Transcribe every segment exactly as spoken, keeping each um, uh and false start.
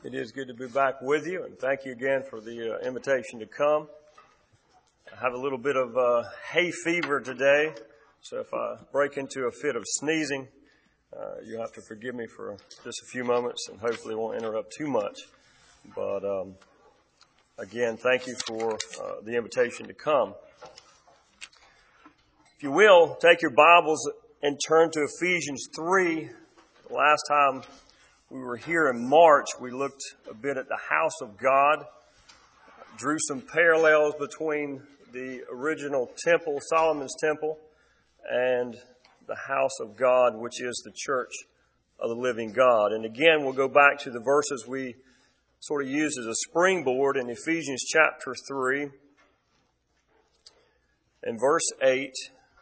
It is good to be back with you, and thank you again for the uh, invitation to come. I have a little bit of uh, hay fever today, so if I break into a fit of sneezing, uh, you'll have to forgive me for just a few moments, and hopefully it won't interrupt too much. But um, again, thank you for uh, the invitation to come. If you will, take your Bibles and turn to Ephesians three. The last time we were here in March, we looked a bit at the house of God, drew some parallels between the original temple, Solomon's temple, and the house of God, which is the church of the living God. And again, we'll go back to the verses we sort of used as a springboard in Ephesians chapter three and verse eight.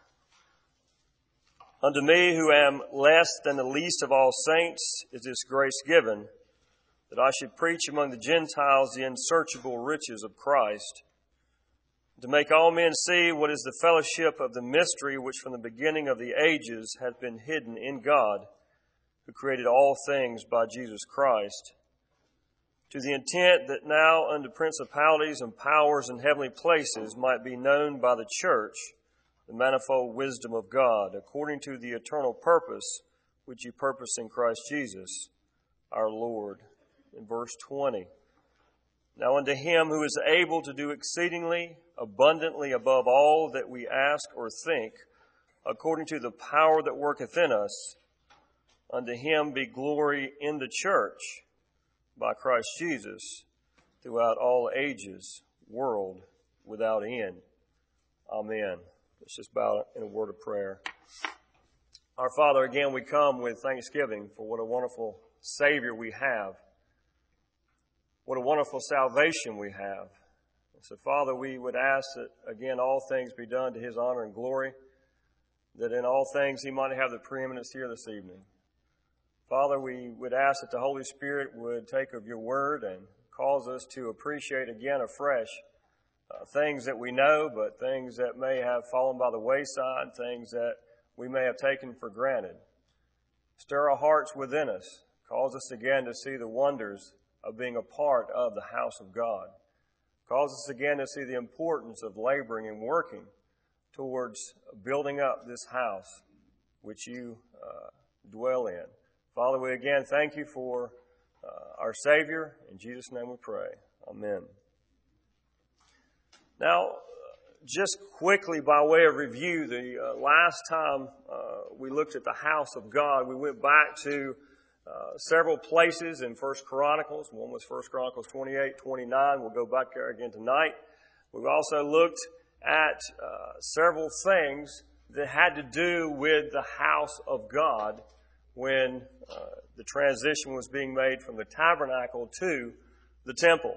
Unto me, who am less than the least of all saints, is this grace given, that I should preach among the Gentiles the unsearchable riches of Christ, to make all men see what is the fellowship of the mystery which from the beginning of the ages hath been hidden in God, who created all things by Jesus Christ, to the intent that now unto principalities and powers in heavenly places might be known by the church the manifold wisdom of God, according to the eternal purpose which He purposed in Christ Jesus, our Lord. In verse twenty, now unto Him who is able to do exceedingly abundantly above all that we ask or think, according to the power that worketh in us, unto Him be glory in the church by Christ Jesus throughout all ages, world without end. Amen. Let's just bow in a word of prayer. Our Father, again, we come with thanksgiving for what a wonderful Savior we have. What a wonderful salvation we have. So, Father, we would ask that, again, all things be done to His honor and glory, that in all things He might have the preeminence here this evening. Father, we would ask that the Holy Spirit would take of your word and cause us to appreciate again afresh Uh, things that we know, but things that may have fallen by the wayside, things that we may have taken for granted. Stir our hearts within us. Cause us again to see the wonders of being a part of the house of God. Cause us again to see the importance of laboring and working towards building up this house which you uh, dwell in. Father, we again thank you for uh, our Savior. In Jesus' name we pray. Amen. Now, just quickly by way of review, the uh, last time uh, we looked at the house of God, we went back to uh, several places in First Chronicles. One was First Chronicles twenty-eight, twenty-nine. We'll go back there again tonight. We've also looked at uh, several things that had to do with the house of God when uh, the transition was being made from the tabernacle to the temple.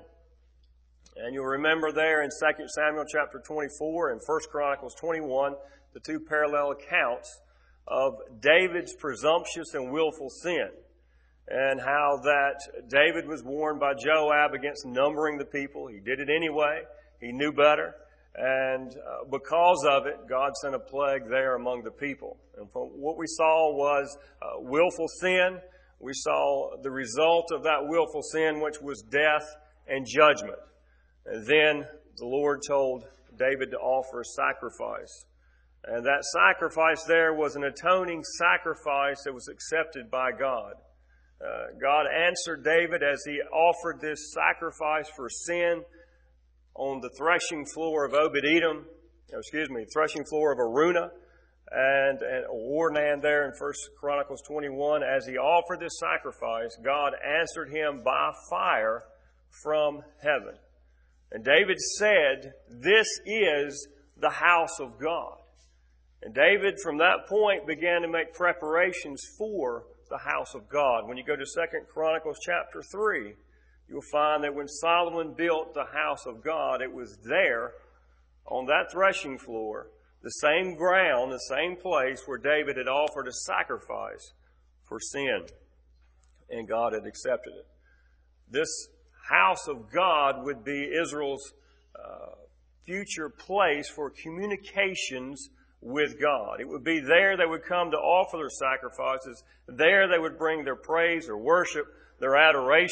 And you'll remember there in Second Samuel chapter twenty-four and First Chronicles twenty-one, the two parallel accounts of David's presumptuous and willful sin, and how that David was warned by Joab against numbering the people. He did it anyway. He knew better. And uh, because of it, God sent a plague there among the people. And from what we saw was uh, willful sin. We saw the result of that willful sin, which was death and judgment. And then the Lord told David to offer a sacrifice. And that sacrifice there was an atoning sacrifice that was accepted by God. Uh, God answered David as he offered this sacrifice for sin on the threshing floor of Obed-Edom, excuse me, threshing floor of Aruna, and, and Ornan there in First Chronicles twenty-one. As he offered this sacrifice, God answered him by fire from heaven. And David said, this is the house of God. And David, from that point, began to make preparations for the house of God. When you go to Second Chronicles chapter three, you'll find that when Solomon built the house of God, it was there on that threshing floor, the same ground, the same place where David had offered a sacrifice for sin. And God had accepted it. This house of God would be Israel's uh, future place for communications with God. It would be there they would come to offer their sacrifices. There they would bring their praise, their worship, their adoration.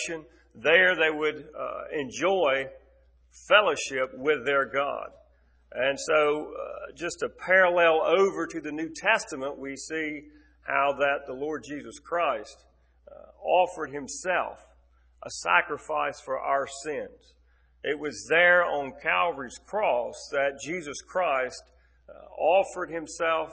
there they would uh, enjoy fellowship with their God. And so uh, just a parallel over to the New Testament, we see how that the Lord Jesus Christ uh, offered himself a sacrifice for our sins. It was there on Calvary's cross that Jesus Christ uh, offered himself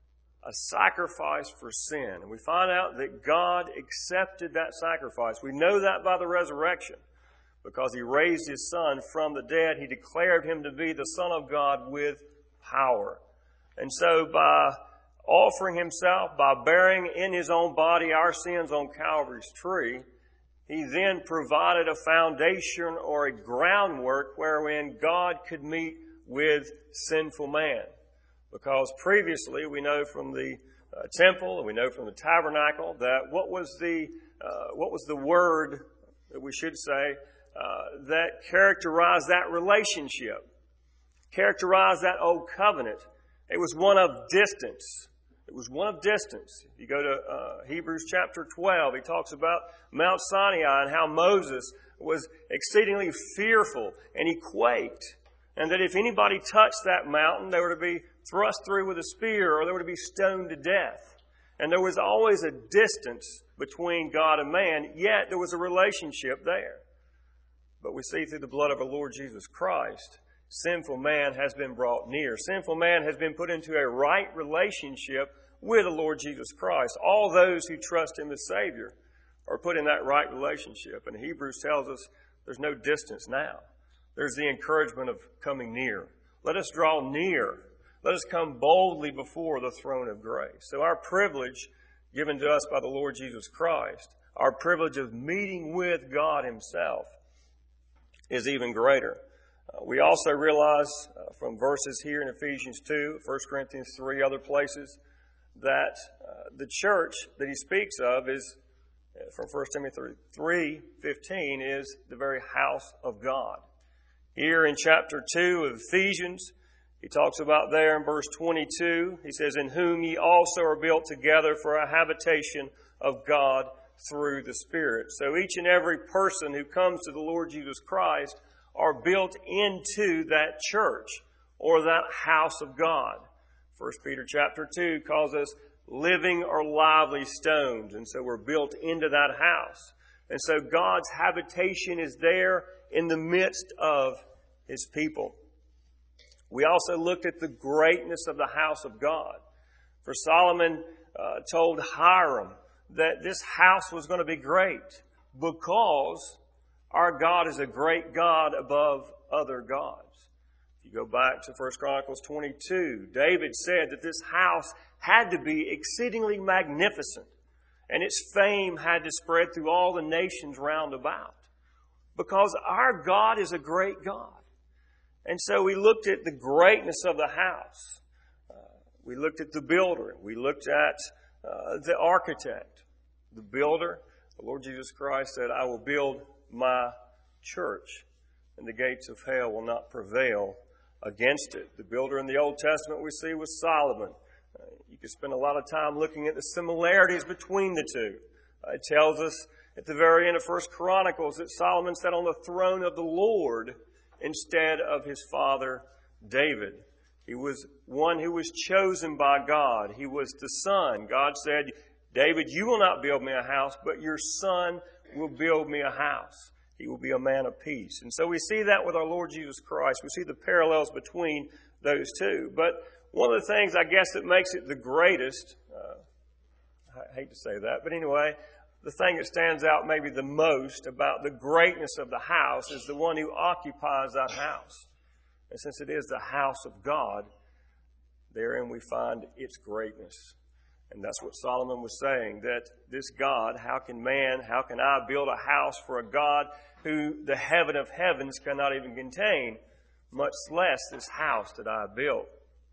a sacrifice for sin. And we find out that God accepted that sacrifice. We know that by the resurrection, because he raised his Son from the dead. He declared him to be the Son of God with power. And so by offering himself, by bearing in his own body our sins on Calvary's tree, he then provided a foundation or a groundwork wherein God could meet with sinful man. Because previously we know from the uh, temple, and we know from the tabernacle, that what was the uh, what was the word that we should say uh, that characterized that relationship, characterized that old covenant? It was one of distance. It was one of distance. If you go to uh, Hebrews chapter twelve, he talks about Mount Sinai and how Moses was exceedingly fearful and he quaked. And that if anybody touched that mountain, they were to be thrust through with a spear or they were to be stoned to death. And there was always a distance between God and man, yet there was a relationship there. But we see through the blood of our Lord Jesus Christ, sinful man has been brought near. Sinful man has been put into a right relationship with the Lord Jesus Christ. All those who trust him as Savior are put in that right relationship. And Hebrews tells us there's no distance now. There's the encouragement of coming near. Let us draw near. Let us come boldly before the throne of grace. So our privilege given to us by the Lord Jesus Christ, our privilege of meeting with God himself, is even greater. Uh, we also realize uh, from verses here in Ephesians two, First Corinthians three, other places, that uh, the church that he speaks of is, uh, from First Timothy three fifteen, is the very house of God. Here in chapter two of Ephesians, he talks about there in verse twenty-two, he says, in whom ye also are built together for a habitation of God through the Spirit. So each and every person who comes to the Lord Jesus Christ are built into that church or that house of God. First Peter chapter two calls us living or lively stones. And so we're built into that house. And so God's habitation is there in the midst of his people. We also looked at the greatness of the house of God. For Solomon uh, told Hiram that this house was going to be great because our God is a great God above other gods. If you go back to First Chronicles twenty-two, David said that this house had to be exceedingly magnificent, and its fame had to spread through all the nations round about, because our God is a great God. And so we looked at the greatness of the house. Uh, we looked at the builder. We looked at uh, the architect. The builder, the Lord Jesus Christ said, I will build my church, and the gates of hell will not prevail against it. The builder in the Old Testament we see was Solomon. Uh, you could spend a lot of time looking at the similarities between the two. Uh, it tells us at the very end of First Chronicles that Solomon sat on the throne of the Lord instead of his father David. He was one who was chosen by God. He was the son. God said, David, you will not build me a house, but your son will build me a house. He will be a man of peace. And so we see that with our Lord Jesus Christ. We see the parallels between those two. But one of the things, I guess, that makes it the greatest, uh, I hate to say that, but anyway, the thing that stands out maybe the most about the greatness of the house is the one who occupies that house. And since it is the house of God, therein we find its greatness. And that's what Solomon was saying, that this God, how can man, how can I build a house for a God who the heaven of heavens cannot even contain, much less this house that I built?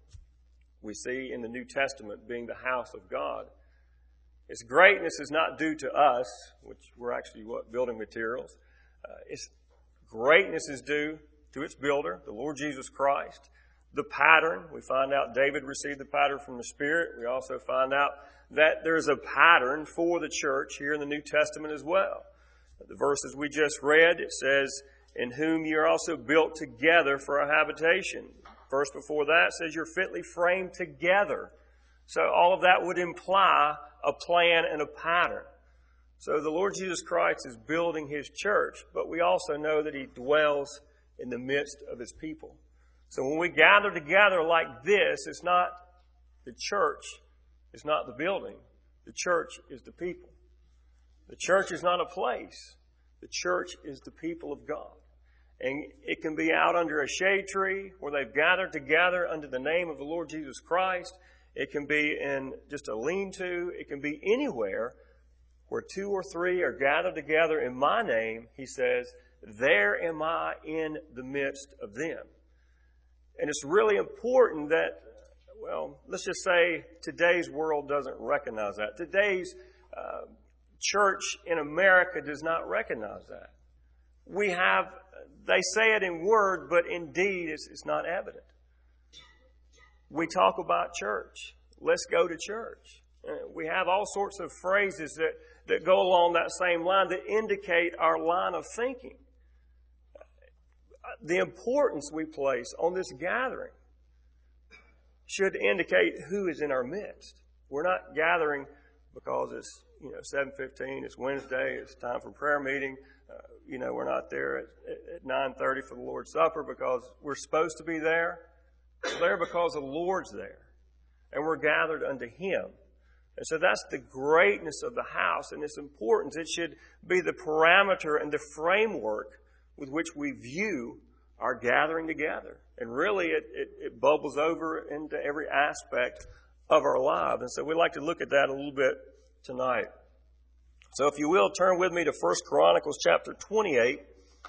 We see in the New Testament being the house of God. Its greatness is not due to us, which we're actually what, building materials. Uh, its greatness is due to its builder, the Lord Jesus Christ. The pattern, we find out David received the pattern from the Spirit. We also find out that there's a pattern for the church here in the New Testament as well. The verses we just read, it says, in whom you are also built together for a habitation. Verse before that says you're fitly framed together. So all of that would imply a plan and a pattern. So the Lord Jesus Christ is building His church, but we also know that He dwells in the midst of His people. So when we gather together like this, it's not the church, it's not the building. The church is the people. The church is not a place. The church is the people of God. And it can be out under a shade tree where they've gathered together under the name of the Lord Jesus Christ. It can be in just a lean-to. It can be anywhere where two or three are gathered together in my name. He says, there am I in the midst of them. And it's really important that, well, let's just say today's world doesn't recognize that. Today's uh, church in America does not recognize that. We have, they say it in word, but in deed it's, it's not evident. We talk about church. Let's go to church. Uh, we have all sorts of phrases that, that go along that same line that indicate our line of thinking. The importance we place on this gathering should indicate who is in our midst. We're not gathering because it's, you know, seven fifteen, it's Wednesday, it's time for prayer meeting. Uh, you know, we're not there at, at nine thirty for the Lord's Supper because we're supposed to be there. We're there because the Lord's there. And we're gathered unto Him. And so that's the greatness of the house and its importance. It should be the parameter and the framework with which we view our gathering together. And really, it, it, it bubbles over into every aspect of our lives. And so we'd like to look at that a little bit tonight. So if you will, turn with me to First Chronicles chapter twenty-eight.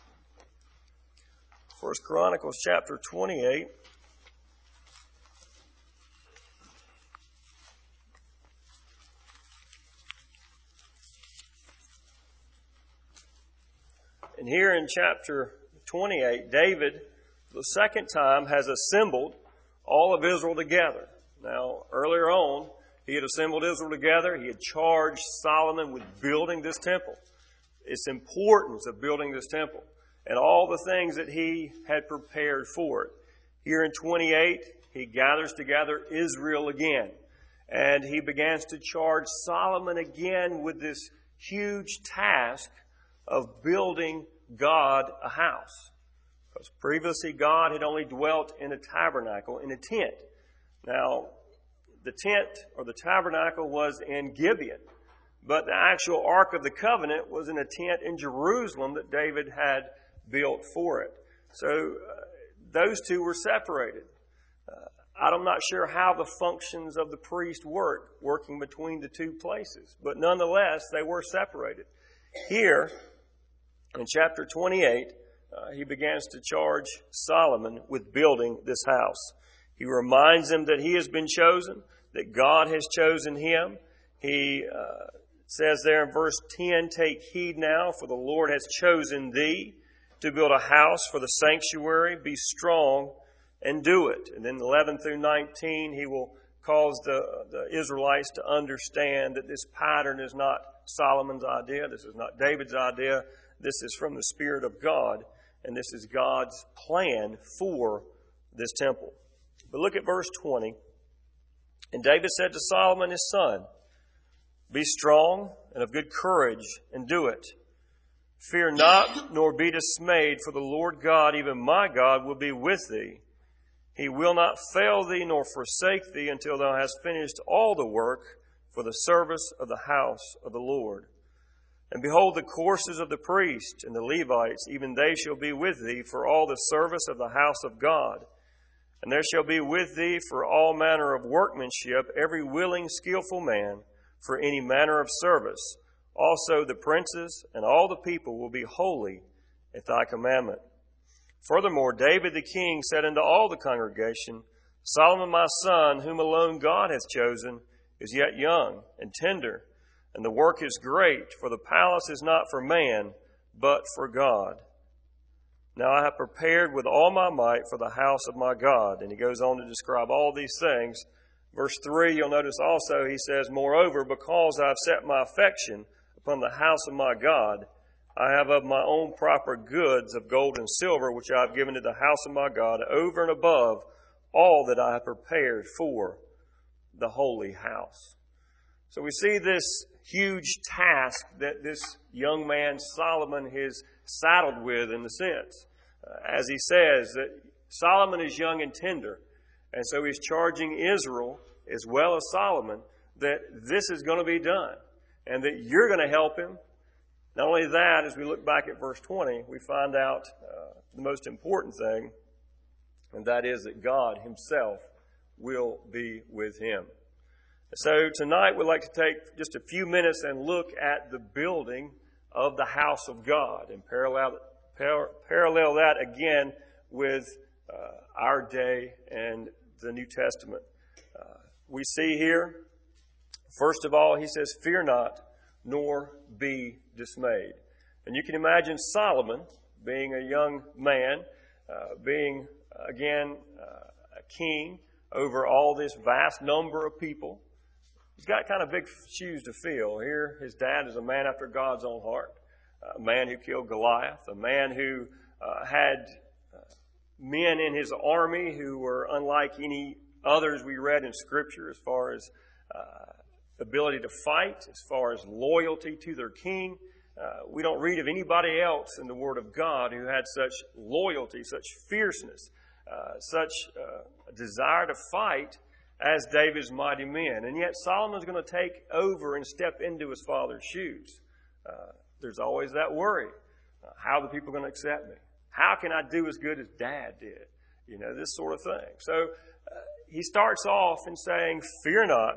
First Chronicles chapter twenty-eight. And here in chapter twenty-eight, David, for the second time, has assembled all of Israel together. Now, earlier on, he had assembled Israel together. He had charged Solomon with building this temple. Its importance of building this temple and all the things that he had prepared for it. Here in twenty-eight, he gathers together Israel again. And he begins to charge Solomon again with this huge task of building God a house. Because previously God had only dwelt in a tabernacle, in a tent. Now, the tent or the tabernacle was in Gibeon, but the actual Ark of the Covenant was in a tent in Jerusalem that David had built for it. So uh, those two were separated. Uh, I'm not sure how the functions of the priest work, working between the two places, but nonetheless, they were separated. Here, in chapter twenty-eight, uh, he begins to charge Solomon with building this house. He reminds him that he has been chosen, that God has chosen him. He uh, says there in verse ten, take heed now, for the Lord has chosen thee to build a house for the sanctuary. Be strong and do it. And then eleven through nineteen, he will cause the, the Israelites to understand that this pattern is not Solomon's idea. This is not David's idea. This is from the Spirit of God, and this is God's plan for this temple. But look at verse twenty. And David said to Solomon his son, be strong and of good courage, and do it. Fear not, nor be dismayed, for the Lord God, even my God, will be with thee. He will not fail thee, nor forsake thee, until thou hast finished all the work for the service of the house of the Lord. And behold, the courses of the priests and the Levites, even they shall be with thee for all the service of the house of God. And there shall be with thee for all manner of workmanship, every willing, skillful man, for any manner of service. Also the princes and all the people will be holy at thy commandment. Furthermore, David the king said unto all the congregation, Solomon my son, whom alone God hath chosen, is yet young and tender, and the work is great, for the palace is not for man, but for God. Now I have prepared with all my might for the house of my God. And he goes on to describe all these things. Verse three, you'll notice also he says, moreover, because I have set my affection upon the house of my God, I have of my own proper goods of gold and silver, which I have given to the house of my God, over and above all that I have prepared for the holy house. So we see this huge task that this young man Solomon is saddled with, in the sense, uh, as he says that Solomon is young and tender, and so he's charging Israel as well as Solomon that this is going to be done and that you're going to help him. Not only that, as we look back at verse twenty, we find out uh, the most important thing, and that is that God himself will be with him. So tonight we'd like to take just a few minutes and look at the building of the house of God and parallel, par- parallel that again with uh, our day and the New Testament. Uh, we see here, first of all, he says, "Fear not, nor be dismayed." And you can imagine Solomon being a young man, uh, being, again, uh, a king over all this vast number of people. He's got kind of big shoes to fill. Here, his dad is a man after God's own heart, a man who killed Goliath, a man who uh, had uh, men in his army who were unlike any others we read in Scripture as far as uh, ability to fight, as far as loyalty to their king. Uh, we don't read of anybody else in the Word of God who had such loyalty, such fierceness, uh, such uh, a desire to fight as David's mighty men. And yet Solomon's going to take over and step into his father's shoes. Uh, there's always that worry. Uh, how are the people going to accept me? How can I do as good as Dad did? You know, this sort of thing. So uh, he starts off in saying, "Fear not,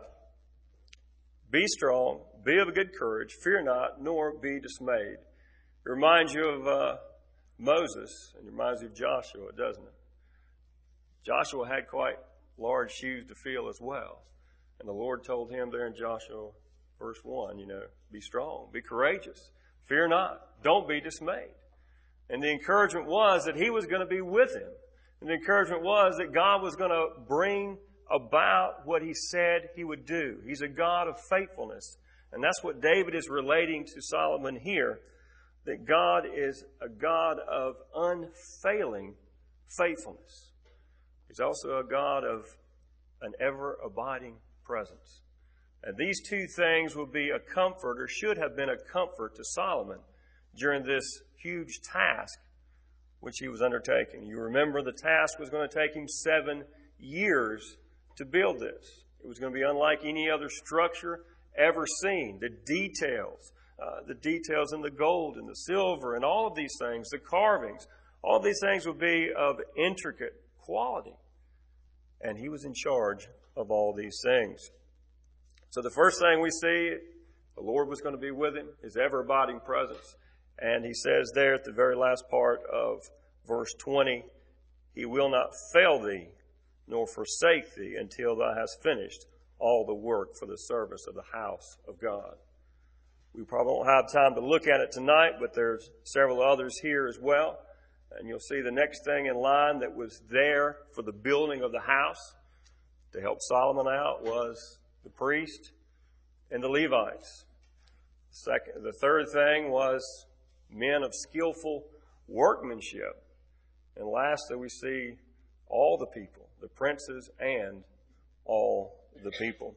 be strong, be of a good courage, fear not, nor be dismayed." It reminds you of uh, Moses, and it reminds you of Joshua, doesn't it? Joshua had quite large shoes to fill as well. And the Lord told him there in Joshua verse one, you know, be strong, be courageous, fear not, don't be dismayed. And the encouragement was that he was going to be with him. And the encouragement was that God was going to bring about what he said he would do. He's a God of faithfulness. And that's what David is relating to Solomon here, that God is a God of unfailing faithfulness. He's also a God of an ever-abiding presence. And these two things will be a comfort, or should have been a comfort, to Solomon during this huge task which he was undertaking. You remember the task was going to take him seven years to build this. It was going to be unlike any other structure ever seen. The details, uh, the details in the gold and the silver and all of these things, the carvings, all of these things would be of intricate quality. And he was in charge of all these things. So the first thing we see, the Lord was going to be with him, his ever-abiding presence. And he says there at the very last part of verse twenty, "He will not fail thee, nor forsake thee, until thou hast finished all the work for the service of the house of God." We probably won't have time to look at it tonight, but there's several others here as well. And you'll see the next thing in line that was there for the building of the house to help Solomon out was the priest and the Levites. Second, the third thing was men of skillful workmanship. And lastly, we see all the people, the princes and all the people.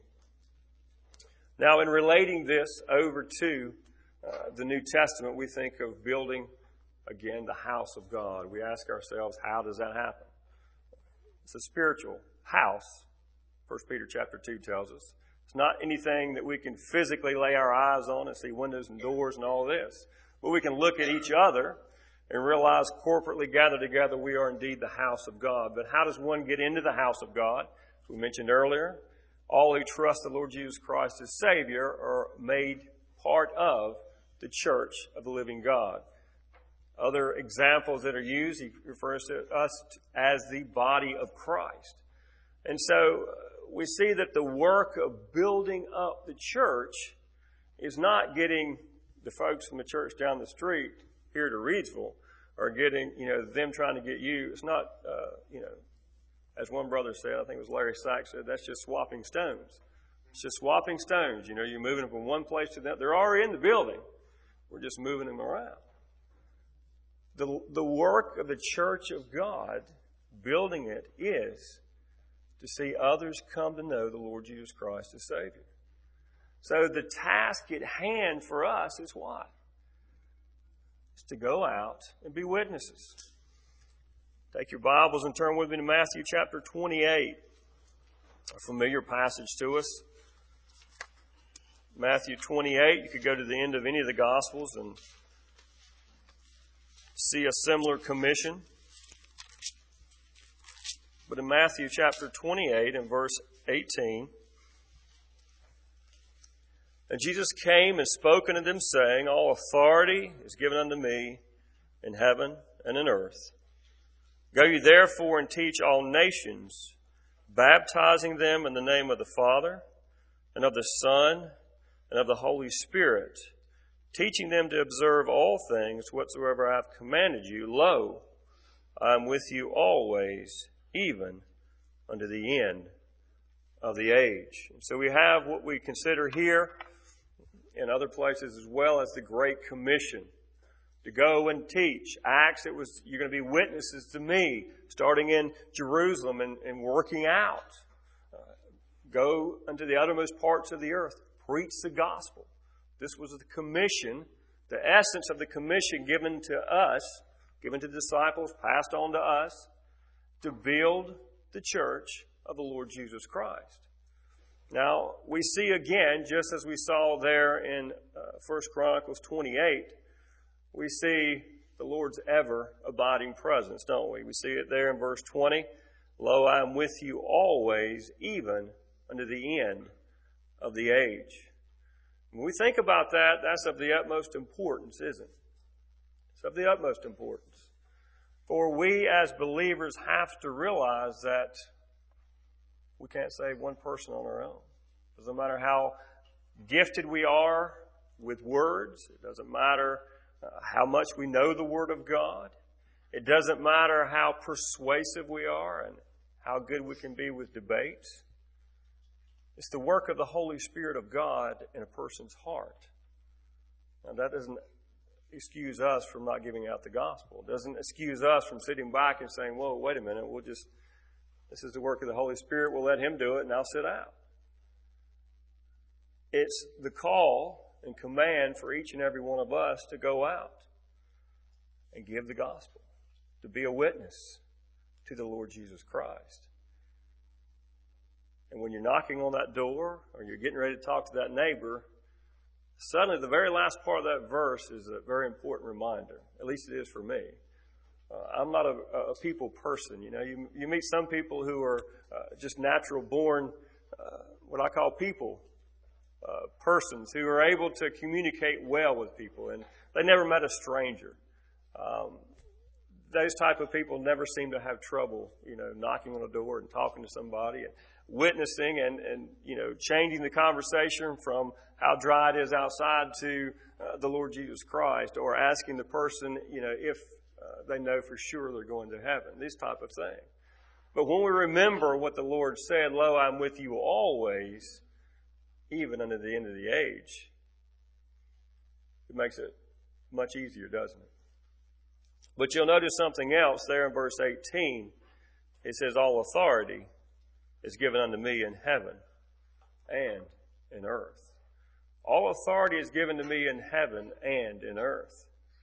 Now, in relating this over to uh, the New Testament, we think of building, again, the house of God. We ask ourselves, how does that happen? It's a spiritual house, First Peter chapter two tells us. It's not anything that we can physically lay our eyes on and see windows and doors and all this. But we can look at each other and realize corporately gathered together we are indeed the house of God. But how does one get into the house of God? As we mentioned earlier, all who trust the Lord Jesus Christ as Savior are made part of the church of the living God. Other examples that are used, he refers to us as the body of Christ. And so we see that the work of building up the church is not getting the folks from the church down the street here to Reidsville, or getting, you know, them trying to get you. It's not, uh, you know, as one brother said, I think it was Larry Sachs said, that's just swapping stones. It's just swapping stones. You know, you're moving them from one place to the other. They're already in the building. We're just moving them around. The, the work of the church of God, building it, is to see others come to know the Lord Jesus Christ as Savior. So the task at hand for us is what? It's to go out and be witnesses. Take your Bibles and turn with me to Matthew chapter twenty-eight, a familiar passage to us. Matthew twenty-eight, you could go to the end of any of the Gospels and see a similar commission. But in Matthew chapter twenty-eight and verse eighteen, and Jesus came and spoke unto them, saying, All authority is given unto me in heaven and in earth. Go ye therefore and teach all nations, baptizing them in the name of the Father, and of the Son, and of the Holy Spirit, teaching them to observe all things whatsoever I have commanded you. Lo, I am with you always, even unto the end of the age. And so we have what we consider here in other places as well as the Great Commission. To go and teach. Acts, it was, you're going to be witnesses to me, starting in Jerusalem and, and working out. Uh, go unto the uttermost parts of the earth. Preach the gospel. This was the commission, the essence of the commission given to us, given to the disciples, passed on to us, to build the church of the Lord Jesus Christ. Now, we see again, just as we saw there in uh, First Chronicles twenty-eight, we see the Lord's ever-abiding presence, don't we? We see it there in verse twenty. Lo, I am with you always, even unto the end of the age. When we think about that, that's of the utmost importance, isn't it? It's of the utmost importance. For we as believers have to realize that we can't save one person on our own. It doesn't matter how gifted we are with words. It doesn't matter uh, how much we know the Word of God. It doesn't matter how persuasive we are and how good we can be with debates. It's the work of the Holy Spirit of God in a person's heart. Now, that doesn't excuse us from not giving out the gospel. It doesn't excuse us from sitting back and saying, whoa, wait a minute, we'll just, this is the work of the Holy Spirit, we'll let Him do it, and I'll sit out. It's the call and command for each and every one of us to go out and give the gospel, to be a witness to the Lord Jesus Christ. And when you're knocking on that door or you're getting ready to talk to that neighbor, suddenly the very last part of that verse is a very important reminder. At least it is for me. Uh, I'm not a, a people person. You know, you, you meet some people who are uh, just natural born, uh, what I call people uh, persons who are able to communicate well with people, and they never met a stranger. Um, those type of people never seem to have trouble, you know, knocking on a door and talking to somebody and witnessing and, and you know, changing the conversation from how dry it is outside to uh, the Lord Jesus Christ, or asking the person, you know, if uh, they know for sure they're going to heaven, these type of things. But when we remember what the Lord said, Lo, I'm with you always, even unto the end of the age, it makes it much easier, doesn't it? But you'll notice something else there in verse eighteen. It says, all authority is given unto me in heaven and in earth. All authority is given to me in heaven and in earth.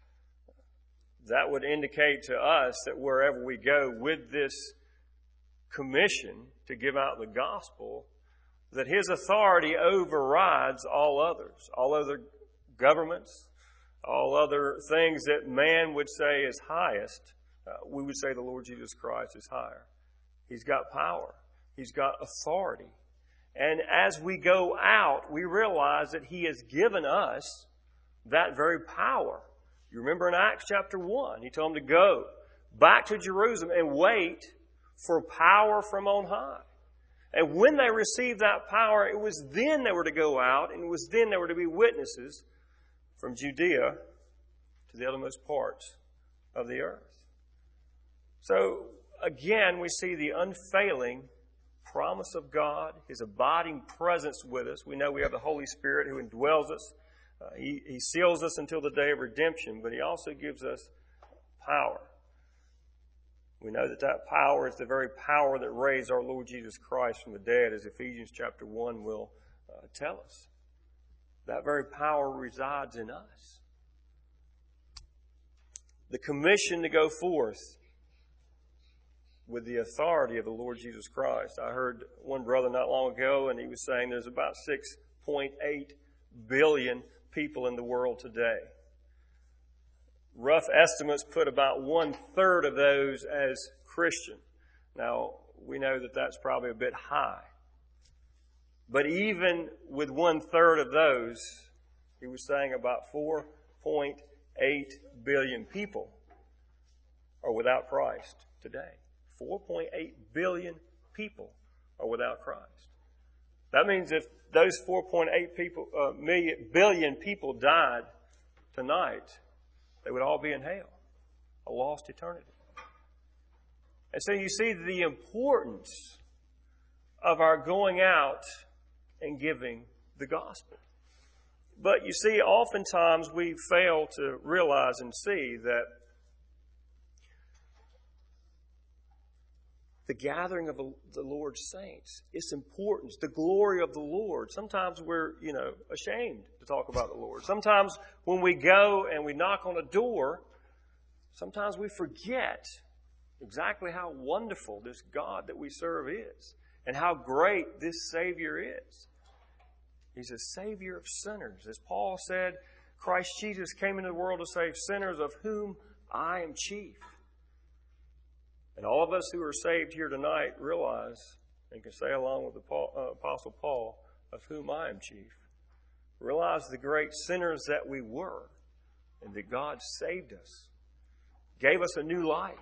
That would indicate to us that wherever we go with this commission to give out the gospel, that His authority overrides all others, all other governments, all other things that man would say is highest. Uh, we would say the Lord Jesus Christ is higher. He's got power. He's got authority. And as we go out, we realize that He has given us that very power. You remember in Acts chapter one, He told them to go back to Jerusalem and wait for power from on high. And when they received that power, it was then they were to go out, and it was then they were to be witnesses from Judea to the uttermost parts of the earth. So, again, we see the unfailing promise of God, His abiding presence with us. We know we have the Holy Spirit who indwells us. Uh, he, he seals us until the day of redemption, but He also gives us power. We know that that power is the very power that raised our Lord Jesus Christ from the dead, as Ephesians chapter one will uh, tell us. That very power resides in us. The commission to go forth with the authority of the Lord Jesus Christ. I heard one brother not long ago, and he was saying there's about six point eight billion people in the world today. Rough estimates put about one-third of those as Christian. Now, we know that that's probably a bit high. But even with one-third of those, he was saying about four point eight billion people are without Christ today. four point eight billion people are without Christ. That means if those four point eight people, uh, million, billion people died tonight, they would all be in hell, a lost eternity. And so you see the importance of our going out and giving the gospel. But you see, oftentimes we fail to realize and see that the gathering of the Lord's saints, its importance, the glory of the Lord. Sometimes we're, you know, ashamed to talk about the Lord. Sometimes when we go and we knock on a door, sometimes we forget exactly how wonderful this God that we serve is and how great this Savior is. He's a Savior of sinners. As Paul said, Christ Jesus came into the world to save sinners, of whom I am chief. And all of us who are saved here tonight realize and can say along with the Paul, uh, Apostle Paul, of whom I am chief. Realize the great sinners that we were and that God saved us, gave us a new life,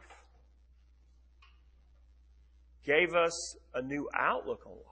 gave us a new outlook on life.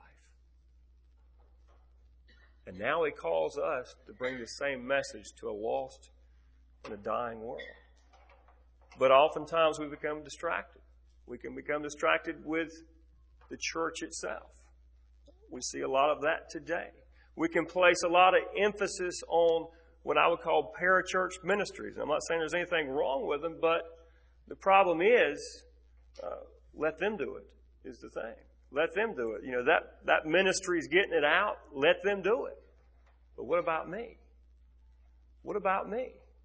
And now He calls us to bring the same message to a lost and a dying world. But oftentimes we become distracted. We can become distracted with the church itself. We see a lot of that today. We can place a lot of emphasis on what I would call parachurch ministries. I'm not saying there's anything wrong with them, but the problem is, uh, let them do it, is the thing. Let them do it. You know, that, that ministry's getting it out. Let them do it. But what about me? What about me?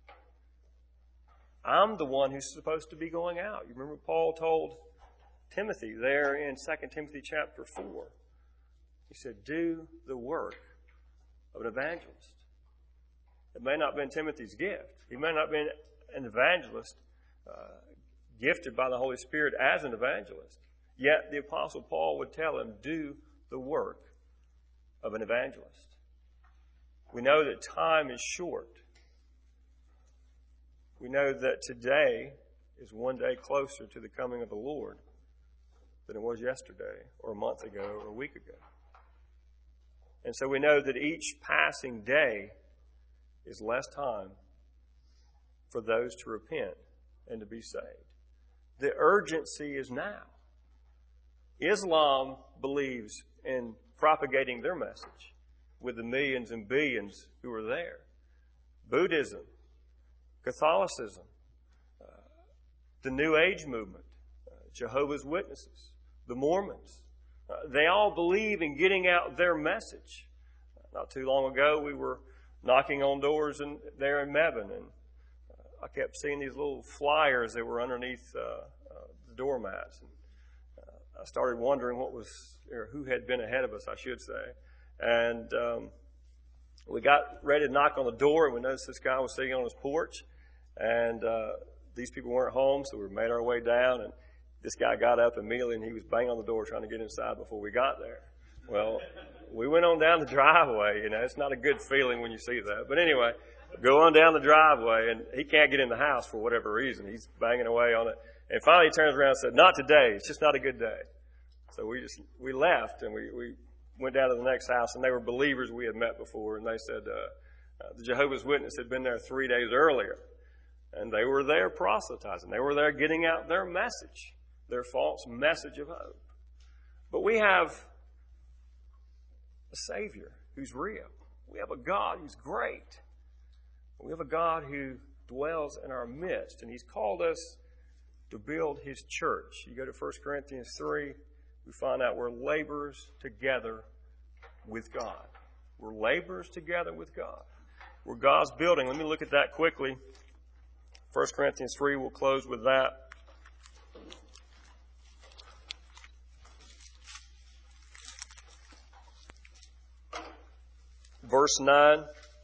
I'm the one who's supposed to be going out. You remember Paul told Timothy there in Second Timothy chapter four. He said, do the work of an evangelist. It may not have been Timothy's gift. He may not have been an evangelist uh, gifted by the Holy Spirit as an evangelist. Yet the Apostle Paul would tell him, do the work of an evangelist. We know that time is short. We know that today is one day closer to the coming of the Lord than it was yesterday or a month ago or a week ago. And so we know that each passing day is less time for those to repent and to be saved. The urgency is now. Islam believes in propagating their message with the millions and billions who are there. Buddhism, Catholicism, uh, the New Age movement, uh, Jehovah's Witnesses, the Mormons, uh, they all believe in getting out their message. Not too long ago, we were knocking on doors in, there in Mebane, and uh, I kept seeing these little flyers that were underneath uh, uh, the doormats. And, uh, I started wondering what was, or who had been ahead of us, I should say. And um, we got ready to knock on the door, and we noticed this guy was sitting on his porch. And uh, these people weren't home, so we made our way down. And this guy got up immediately, and he was banging on the door trying to get inside before we got there. Well, we went on down the driveway. You know, it's not a good feeling when you see that. But anyway, go on down the driveway, and he can't get in the house for whatever reason. He's banging away on it. And finally he turns around and said, not today. It's just not a good day. So we just, we left, and we, we went down to the next house, and they were believers we had met before. And they said uh, uh, the Jehovah's Witness had been there three days earlier. And they were there proselytizing. They were there getting out their message, their false message of hope. But we have a Savior who's real. We have a God who's great. We have a God who dwells in our midst, and He's called us to build His church. You go to First Corinthians three, we find out we're laborers together with God. We're laborers together with God. We're God's building. Let me look at that quickly. First Corinthians three, we'll close with that. Verse nine.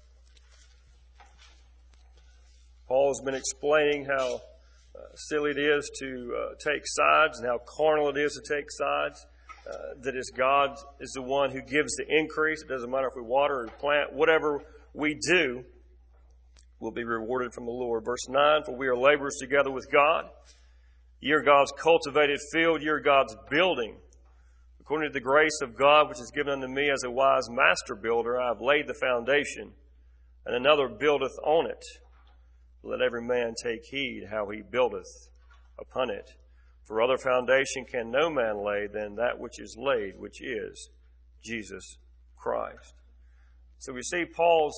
Paul's been explaining how uh, silly it is to uh, take sides and how carnal it is to take sides. Uh, that is God is the one who gives the increase. It doesn't matter if we water or plant. Whatever we do will be rewarded from the Lord. Verse nine, for we are laborers together with God. Ye are God's cultivated field. Ye are God's building. According to the grace of God, which is given unto me as a wise master builder, I have laid the foundation, and another buildeth on it. Let every man take heed how he buildeth upon it. For other foundation can no man lay than that which is laid, which is Jesus Christ. So we see Paul's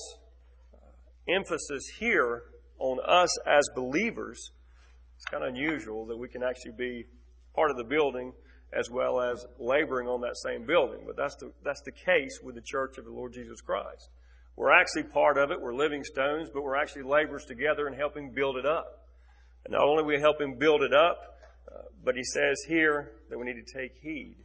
emphasis here on us as believers. It's kind of unusual that we can actually be part of the building as well as laboring on that same building. But that's the, that's the case with the church of the Lord Jesus Christ. We're actually part of it. We're living stones, but we're actually laborers together in helping build it up. And not only we help Him build it up, uh, but He says here that we need to take heed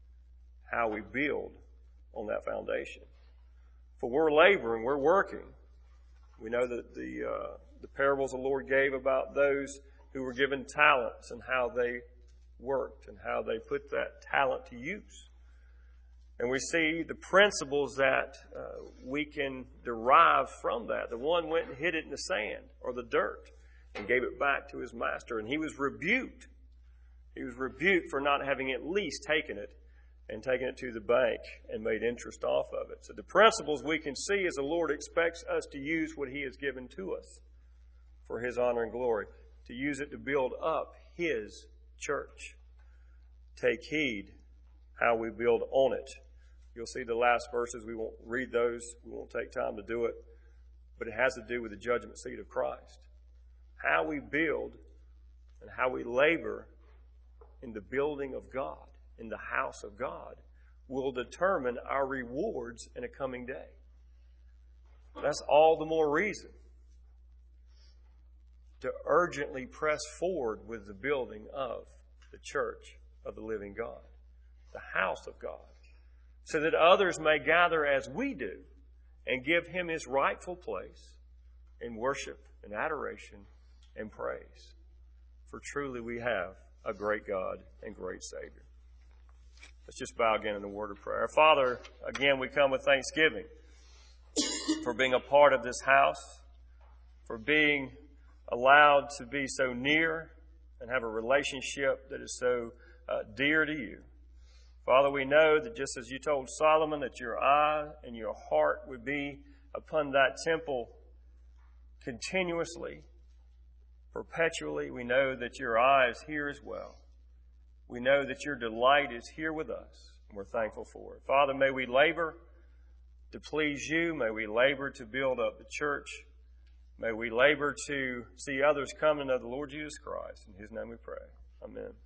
how we build on that foundation. For we're laboring, we're working. We know that the uh, the parables the Lord gave about those who were given talents and how they worked and how they put that talent to use. And we see the principles that uh, we can derive from that. The one went and hid it in the sand or the dirt and gave it back to his master. And he was rebuked. He was rebuked for not having at least taken it and taken it to the bank and made interest off of it. So the principles we can see is the Lord expects us to use what He has given to us for His honor and glory, to use it to build up His church. Take heed how we build on it. You'll see the last verses. We won't read those. We won't take time to do it. But it has to do with the judgment seat of Christ. How we build and how we labor in the building of God, in the house of God, will determine our rewards in a coming day. That's all the more reason to urgently press forward with the building of the church of the living God, the house of God, so that others may gather as we do and give Him His rightful place in worship and adoration and praise. For truly we have a great God and great Savior. Let's just bow again in the word of prayer. Father, again, we come with thanksgiving for being a part of this house, for being allowed to be so near and have a relationship that is so uh, dear to You. Father, we know that just as You told Solomon that your eye and your heart would be upon that temple continuously, perpetually, we know that Your eye is here as well. We know that Your delight is here with us, and we're thankful for it. Father, may we labor to please You. May we labor to build up the church. May we labor to see others come to know the Lord Jesus Christ. In His name we pray. Amen.